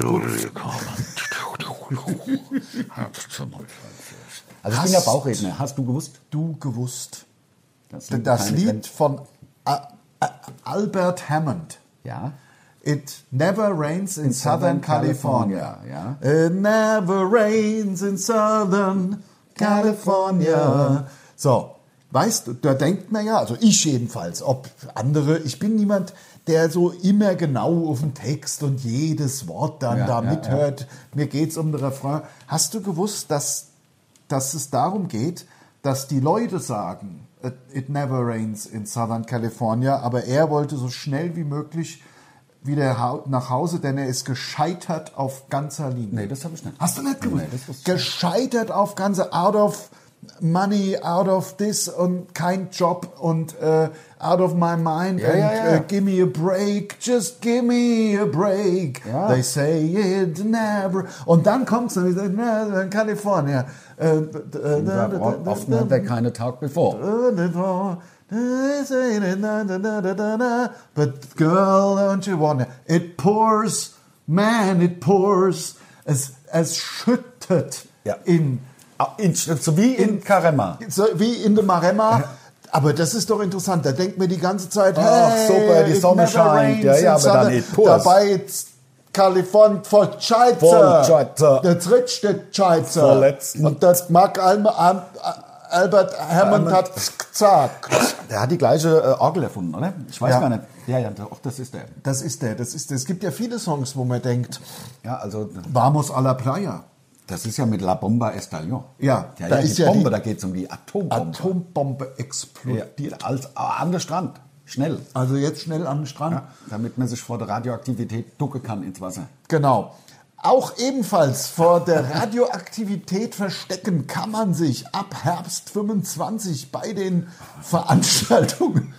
Also ich bin ja Hast Bauchredner. Hast du gewusst? Du gewusst. Das, Das Lied von A- A- Albert Hammond. Ja. It never rains in, Southern California. Ja. It never rains in Southern California. So, weißt du, da denkt man ja, also ich jedenfalls, ob andere, ich bin niemand, der so immer genau auf den Text und jedes Wort dann Ja, da ja, mithört. Mir geht's um den Refrain. Hast du gewusst, dass, dass es darum geht, dass die Leute sagen, it, it never rains in Southern California, aber er wollte so schnell wie möglich wieder hau- nach Hause, denn er ist gescheitert auf ganzer Linie. Nee, das habe ich nicht. Hast du nicht gewusst? Nee, das wusste ich Gescheitert auf ganze, out of money, out of this und kein Job und äh, out of my mind Ja, and ja, ja. Uh, give me a break, just give me a break. Ja. They say it never. Und dann kommt's dann wieder, "Na, in California. Äh, d- d- d- Ja, d- d- Oft hat er keine Tag bevor. But girl, don't you wanna? It pours, man, it pours. Es, es schüttet Ja. in, In, so wie in Carema. so wie in der Maremma. Aber das ist doch interessant. Da denkt mir die ganze Zeit, Ach, hey, super, die it Sonne never scheint. rains Ja, ja, in aber dann Southern- it pours. Dabei jetzt Kalifornien voll Scheiße. Voll Scheiße. Der dritte Scheiße. Vorletzten. Und das mag Al- Al- Albert Hammond hat gesagt. Der hat die gleiche äh, Orgel erfunden, oder? Ich weiß Ja. gar nicht. Ja, ja, doch, das ist der. Das ist der, das ist der. Es gibt ja viele Songs, wo man denkt, Ja, also Vamos a la Playa. das ist ja mit La Bomba Estallón. Ja, ja, da ja, ist die ja Bombe, die- da geht es um die Atombombe. Atombombe explodiert. Ja, als, an der Strand. Schnell. Also jetzt schnell an den Strand. Ja, damit man sich vor der Radioaktivität ducken kann ins Wasser. Genau. Auch ebenfalls vor der Radioaktivität verstecken kann man sich ab Herbst fünfundzwanzig bei den Veranstaltungen.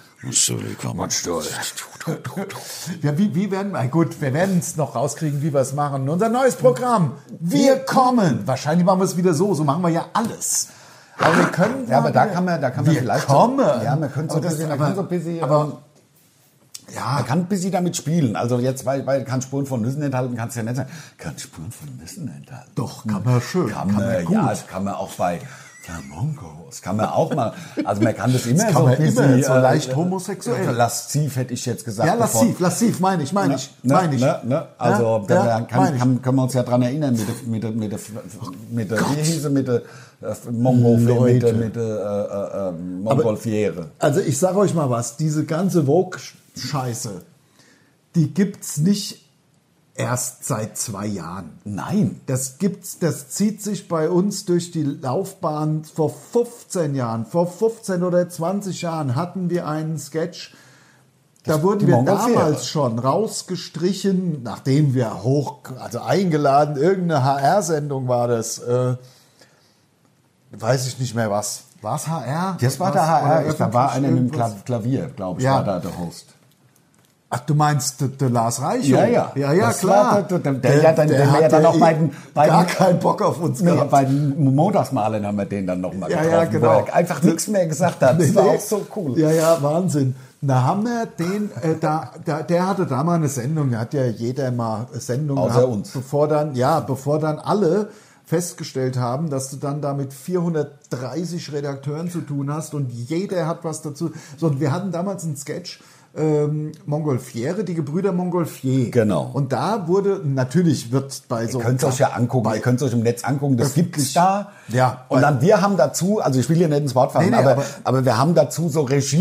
Ja, wie, wie werden wir, gut, wir werden es noch rauskriegen, wie wir es machen. Unser neues Programm, wir kommen. Wahrscheinlich machen wir es wieder so, so machen wir ja alles. Aber wir können Ja, aber da wieder- kann man, da kann man wir vielleicht kommen. So, ja, man könnte so Aber ein das- bisschen, man aber- kann so ein bisschen, aber- ähm, Ja, man kann ein bisschen damit spielen. Also jetzt, weil, weil kann Spuren von Nüssen enthalten, kannst du ja nicht sagen, kann Spuren von Nüssen enthalten. doch, kann man schön. Kann, man, gut. ja, das kann man auch bei Flamongos, kann man auch mal, also man kann das immer kann so man ein bisschen, immer so äh, leicht äh, homosexuell. Lasziv hätte ich jetzt gesagt. Ja, bevor- lassiv, lassiv, meine ich, meine ich, Ne, meine ich. ne, ne? Also Ja, da ja, kann, meine ich. kann, können wir uns ja dran erinnern mit der, mit der, mit der, mit der wie hieß sie, mit der äh, Mongo, mit Leute. der, mit der äh, äh, ähm, Mongolfiere. Also ich sage euch mal was, diese ganze Vogue-Scheiße, die gibt's nicht erst seit zwei Jahren. Nein. Das gibt's, das zieht sich bei uns durch die Laufbahn. Vor fünfzehn Jahren, vor fünfzehn oder zwanzig Jahren hatten wir einen Sketch. Da wurden die wir Mongolfiere. damals schon rausgestrichen, nachdem wir hoch, also eingeladen, irgendeine H R-Sendung war das. Äh, weiß ich nicht mehr was. War es H R? Das war Was? der H R. Oder Da war einer mit dem irgendwas? Kla- Klavier, glaube ich, Ja. war da der Host. Ach, du meinst der, der Lars Reichow? Ja, ja. Ja, ja, Das klar. war der- der- der- ja, dann- der hat ja dann ja noch bei den- bei gar den- keinen Bock auf uns Nee, gehabt. bei den Montagsmalen haben wir den dann nochmal Ja, getroffen, ja, genau. wo er einfach nichts mehr gesagt hat. Das Nee, war nee. auch so cool. Ja, ja, Wahnsinn. Da haben wir den, äh, da, da, der hatte da mal eine Sendung, da hat ja jeder mal eine Sendung Außer gehabt, uns. bevor dann, ja, bevor dann alle festgestellt haben, dass du dann da mit vierhundertdreißig Redakteuren zu tun hast und jeder hat was dazu. So, und wir hatten damals einen Sketch, ähm, Mongolfiere, die Gebrüder Montgolfier. Genau. Und da wurde, natürlich wird bei so... Ihr könnt es euch ja angucken, ihr könnt es euch im Netz angucken, das Öffentlich. gibt's da. Ja. Und dann wir haben dazu, also ich will hier nicht ins Wort fallen, Nee, nee, aber, aber- aber wir haben dazu so Regie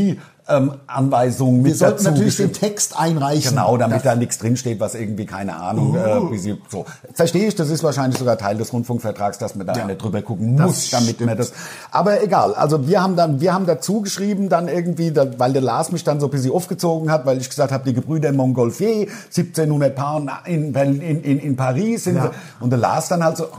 ähm, Anweisungen mit Wir sollten dazu natürlich den geschrieben. Text einreichen. Genau, damit Das- da nichts drinsteht, was irgendwie, keine Ahnung, äh, wie sie, so. Verstehe ich, das ist wahrscheinlich sogar Teil des Rundfunkvertrags, dass man da Ja. nicht drüber gucken Das muss, damit stimmt. man das, aber egal, also wir haben dann, wir haben dazu geschrieben, dann irgendwie, da, weil der Lars mich dann so ein bisschen aufgezogen hat, weil ich gesagt habe, die Gebrüder Montgolfier, siebzehnhundert Pound in, in, in, in Paris, sind Ja. sie, und der Lars dann halt so,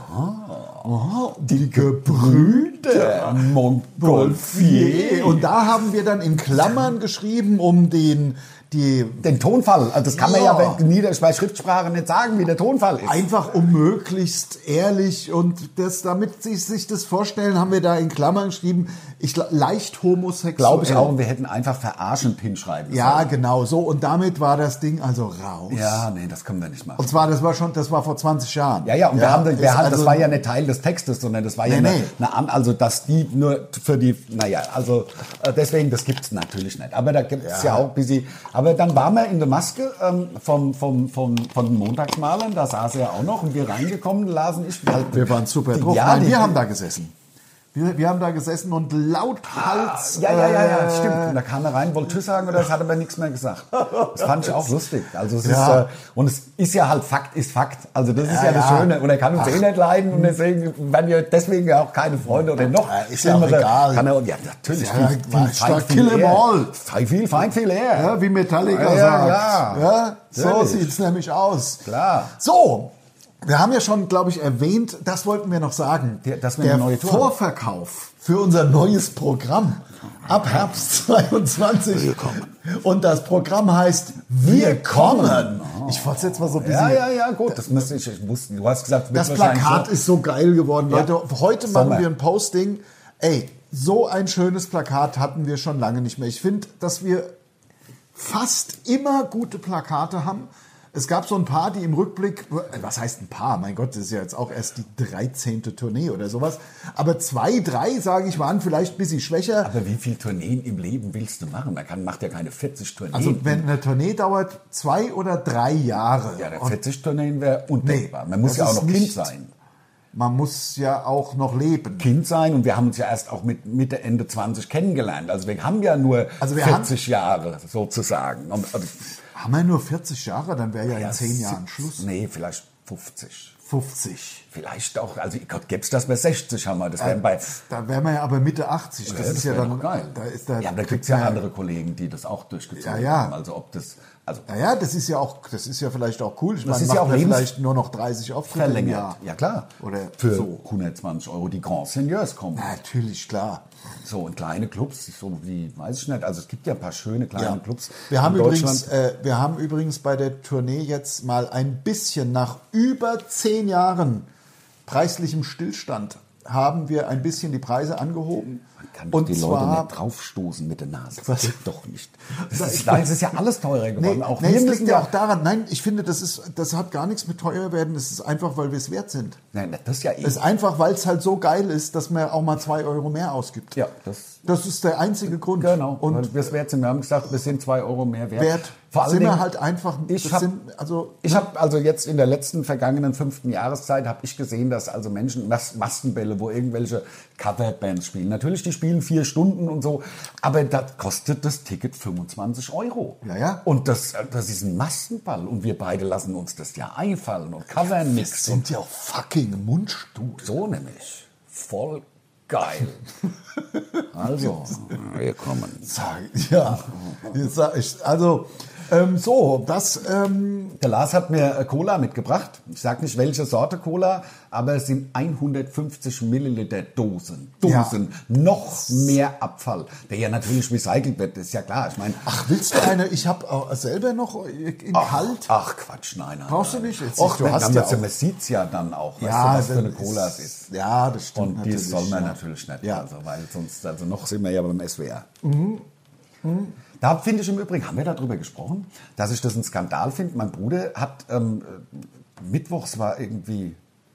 Oh, die Gebrüder Montgolfier. Und da haben wir dann in Klammern geschrieben, um den, die, Den Tonfall, also das kann man ja, Ja. bei, Nieder- bei Schriftsprache nicht sagen, wie der Tonfall ist. einfach um möglichst ehrlich und das, damit Sie sich das vorstellen, haben wir da in Klammern geschrieben, ich gl- leicht homosexuell. Glaube ich auch, und wir hätten einfach verarschend hinschreiben Ja, sollen. genau so. Und damit war das Ding also raus. Ja, nee, das können wir nicht machen. Und zwar, das war schon, das war vor zwanzig Jahren. Ja, ja, und wir haben, wir ist haben, das also- war ja nicht Teil des Textes, sondern das war ja Nee, eine, nee. eine An, also dass die nur für die, naja, also äh, deswegen, das gibt's natürlich nicht. Aber da gibt's ja, Ja. auch ein bisschen, aber dann waren wir in der Maske ähm, vom, vom, vom, von den Montagsmalern, da saß er auch noch und wir reingekommen, lasen ich halt. Wir waren super die, drauf. Ja, Nein, die, wir haben da gesessen. Wir, wir haben da gesessen und lauthals... Ja, ja, ja, ja, äh, stimmt. Und da kam er rein, wollte Tschüss sagen, oder es hat aber nichts mehr gesagt. Das fand ich auch lustig. Also es Ja. ist, äh, und es ist ja halt Fakt, ist Fakt. Also das ist Ja, ja, das ja. Schöne. Und er kann uns eh nicht leiden und deswegen werden wir deswegen ja auch keine Freunde oder noch. Ja, ist ja auch schlimmere- egal. Kann er, ja, natürlich. Ja, viel, war viel, stark, Feind, viel kill 'em eher. all. Viel, viel Feind, viel eher. Ja, wie Metallica Ja, sagt. ja, Ja, so natürlich. sieht's nämlich aus. Klar. So, wir haben ja schon, glaube ich, erwähnt, das wollten wir noch sagen. Der- dass wir der eine neue Tour haben. Vorverkauf für unser neues Programm ab Herbst zweiundzwanzig. Willkommen. Und das Programm heißt Wir kommen. Ich wollte jetzt mal so ein bisschen... Ja, ja, ja, gut. Das müsste ich, ich wusste, du hast gesagt, wird Das wahrscheinlich Plakat so- ist so geil geworden, Ja. Leute. Heute machen Sommer. wir ein Posting. Ey, so ein schönes Plakat hatten wir schon lange nicht mehr. Ich finde, dass wir fast immer gute Plakate haben. Es gab so ein paar, die im Rückblick, was heißt ein paar? Mein Gott, das ist ja jetzt auch erst die dreizehnte Tournee oder sowas. Aber zwei, drei, sage ich, waren vielleicht ein bisschen schwächer. Aber wie viele Tourneen im Leben willst du machen? Man kann, macht ja keine vierzig Tourneen. Also wenn eine Tournee dauert zwei oder drei Jahre. ja, der Und vierzig Tourneen wäre undenkbar. Nee, Man muss das ja auch ist noch Kind nicht- sein. man muss ja auch noch leben. Kind sein und wir haben uns ja erst auch mit Mitte, Ende zwanzig kennengelernt. Also wir haben ja nur Also wir vierzig Jahre sozusagen. Und, und, Haben wir nur vierzig Jahre, dann wäre ja, ja, in zehn Jahren sieb- Schluss. Nee, vielleicht fünfzig. fünfzig. Vielleicht auch, also Gott, gäbe es das bei sechzig haben wir. Das wären bei... Da wären wir ja aber Mitte achtzig. Das Ja, ist ja wär dann doch geil. Da ist da, ja, aber da kriegt gibt es ja man andere Kollegen, die das auch durchgezogen Ja, ja. haben. Also ob das... Also Naja, das ist ja auch, das ist ja vielleicht auch cool. Ich Das meine, ist ja macht auch man Lebens- vielleicht nur noch dreißig Auftritte im verlängert. Jahr. Ja klar. Oder für so. hundertzwanzig Euro die Grand Seigneurs kommen. Natürlich, klar. So, und kleine Clubs, so wie, weiß ich nicht, also es gibt ja ein paar schöne kleine Ja. Clubs Wir haben, in übrigens, Deutschland. äh, wir haben übrigens bei der Tournee jetzt mal ein bisschen nach über zehn Jahren preislichem Stillstand haben wir ein bisschen die Preise angehoben. Man kann doch Und die zwar, Leute nicht draufstoßen mit der Nase. Was? Das geht doch nicht. Das ist, nein, es ist ja alles teurer geworden. Nee, auch nee, wir es müssen liegt ja auch daran, nein, ich finde, das, ist, das hat gar nichts mit teuer werden, es ist einfach, weil wir es wert sind. Nein, das ist ja eh. Es ist einfach, weil es halt so geil ist, dass man auch mal zwei Euro mehr ausgibt. ja, das Das ist der einzige Grund. genau. Und weil wir es wert sind. Wir haben gesagt, wir sind zwei Euro mehr wert. wert Vor allen sind wir Dingen, halt einfach, ich das hab- sind, also, Ich habe also jetzt in der letzten vergangenen fünften Jahreszeit habe ich gesehen, dass also Menschen Mas Maskenbälle, wo irgendwelche Coverbands spielen. Natürlich, die spielen vier Stunden und so, aber da kostet das Ticket fünfundzwanzig Euro. Ja, ja. Und das, das ist ein Maskenball und wir beide lassen uns das ja einfallen und covern das nichts. Und sind ja auch fucking Mundstuhl. so nämlich. Voll geil. Also, wir kommen. Sag, ja, jetzt sag ich, also, ähm, so, das, ähm, Der Lars hat mir äh, Cola mitgebracht. Ich sage nicht, welche Sorte Cola, aber es sind hundertfünfzig Milliliter Dosen. Dosen. Noch mehr Abfall, der ja natürlich recycelt wird, ist ja klar. Ich meine, ach, willst du eine, ich habe selber noch in kalt. ach Quatsch, nein, nein. Brauchst du nein. nicht? Jetzt- Och, du du hast hast ja ja auch- man sieht's ja dann auch, weißt Ja, du, was für eine das Cola ist- es ist. ja, das stimmt Und die natürlich, soll man ja. natürlich nicht, Ja. also, weil sonst, also noch sind wir ja beim S W R. Mhm. Da finde ich im Übrigen, haben wir darüber gesprochen, dass ich das einen Skandal finde. Mein Bruder hat, ähm, mittwochs war irgendwie,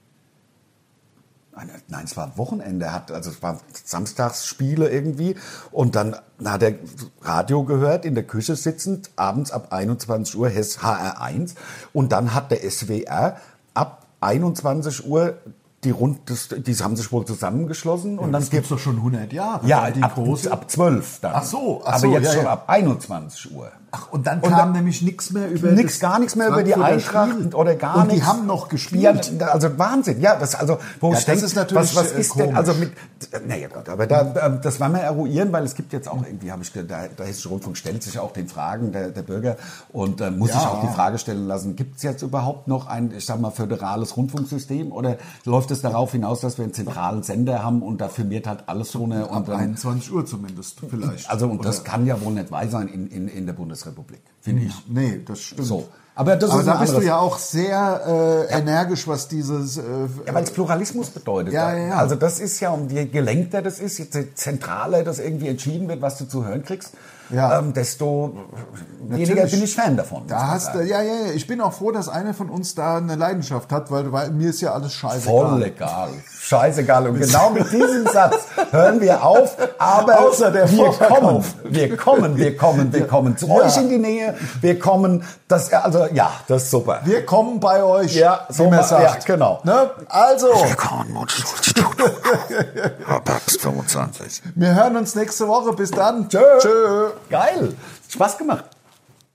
nein, es war Wochenende, hat, also es war Samstagsspiele irgendwie und dann hat er Radio gehört, in der Küche sitzend, abends ab einundzwanzig Uhr H R eins und dann hat der S W R ab einundzwanzig Uhr die rund, das, die haben sich wohl zusammengeschlossen. Und Ja, dann das gibt's doch schon hundert Jahre. ja, die ab, große. ab zwölf dann. Ach so, ach aber so, jetzt ja, schon ja. ab einundzwanzig Uhr. Ach, und dann Und kam dann- nämlich nichts mehr über Nix, das gar nichts mehr über die Frankfurter Eintracht Spiel. oder gar und nichts. die haben noch gespielt. Ja, also Wahnsinn. Ja, das also wo Ja, ich das denk, ist natürlich, was, was äh, ist denn komisch. also mit naja gut, aber da äh, das werden wir eruieren, weil es gibt jetzt auch irgendwie habe ich ge- der, der Hessische Rundfunk stellt sich auch den Fragen der, der Bürger und äh, muss Ja. sich auch die Frage stellen lassen, gibt es jetzt überhaupt noch ein, ich sag mal, föderales Rundfunksystem oder läuft es darauf hinaus, dass wir einen zentralen Sender haben und da firmiert halt alles so eine Ab und dann, einundzwanzig Uhr zumindest, vielleicht. also und das Oder- kann ja wohl nicht wahr sein in, in, in der Bundesrepublik, finde ich. Nee, das stimmt. So. Aber das Aber ist da ein bist du anderes- ja auch sehr äh, energisch, was dieses... Äh, Ja, weil es Pluralismus bedeutet. Ja, ja, ja. Also das ist ja, um je gelenkter das ist, je zentraler das irgendwie entschieden wird, was du zu hören kriegst, Ja. ähm, desto weniger Natürlich. bin ich Fan davon. muss Da man hast du, sagen. ja, ja, ja. Ich bin auch froh, dass einer von uns da eine Leidenschaft hat, weil, weil mir ist ja alles scheißegal. Voll egal. Scheißegal. Und genau mit diesem Satz hören wir auf. Aber Außer der wir kommen, Vorverkauf. wir kommen, wir kommen, wir kommen zu Ja. euch in die Nähe. Wir kommen, das, also ja, das ist super. Wir kommen bei euch, Ja, so wie man mal- sagt. ja, genau. Ne? Also, Willkommen im Mundstuhl-Studio. Rabax fünfundzwanzig. wir hören uns nächste Woche. Bis dann. Tschö. Tschö. Geil. Spaß gemacht.